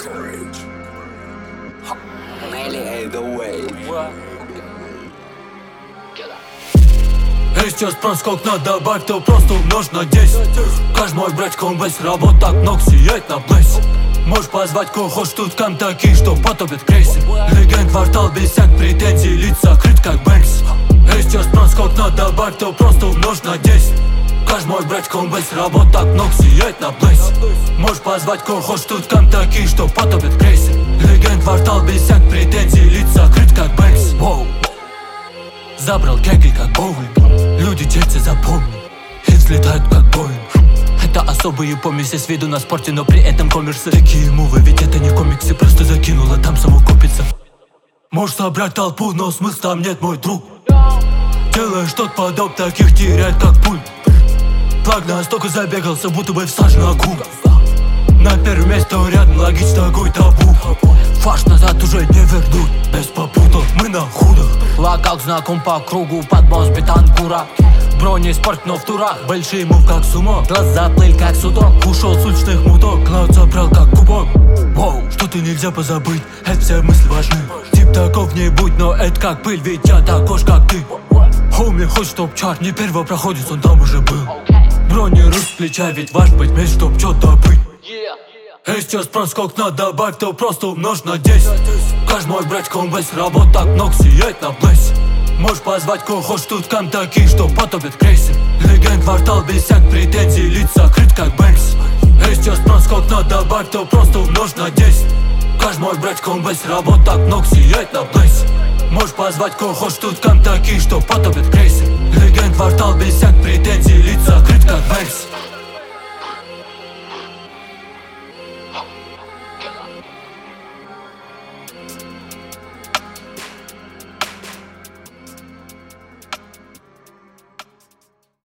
Courage. Nelly the way. Эй, сейчас проскок на добавь, то просто умножь на 10. Каждый мой братька, он весь работ так много сияет на блэс. Можешь позвать кого хочешь, тут кам такие, что потопят крейсер. Легенд квартал без всяких претензий, лица крыт как Бэнкс. Эй, сейчас проскок на добавь, то просто умножь на 10. Каждый мой братька, он весь работ так много сияет на блэс. Можешь позвать кого хочешь, тут кам такие, что потопят крейсер. Легенд квартал без всяких претензий, лица крыт как Бэнкс. Забрал кегли как Боуи. Люди делятся, запомни, и взлетают как Боинг. Это особые помеси с виду на спорте, но при этом коммерсы. Такие мувы, ведь это не комиксы, просто закинула, там само купится. Можешь собрать толпу, но смысла там нет, мой друг. Делаешь что-то подоб, таких теряет как пуль. Флаг настолько забегался, будто бы всажен огонь. На первом месте рядом логично такой табу. Фарш назад уже не вернуть, без попуток, мы на худах. Локал знаком по кругу, подбос бетанкура. Бронеспорт, но в турах, большие мув как сумо. Глаз заплыл как судок, ушел с уличных муток. Клауд забрал как кубок. Что-то нельзя позабыть, это все мысли важны. Тип таков не будь, но это как пыль, ведь я такой ж как ты. Хоуми хочет топ-чарт, не первый проходит, он там уже был. Бронирус с плеча, ведь важно быть вместе, чтоб чё-то добыть. Эй, сейчас проскок на добавь, то просто умножь на 10. Каждый мой братька, он весь работ так много сияет на блэс. Можешь позвать кого хочешь, тут кам такие, что потопят крейсер. Легенд квартал без всяких претензий, лица крыт как Бэнкс. Эй, сейчас проскок на добавь, то просто умножь на 10. Каждый мой братька, он весь работ так много сияет на блэс. Можешь позвать кого хочешь, тут кам такие, что потопят крейсер. Легенд квартал без всяких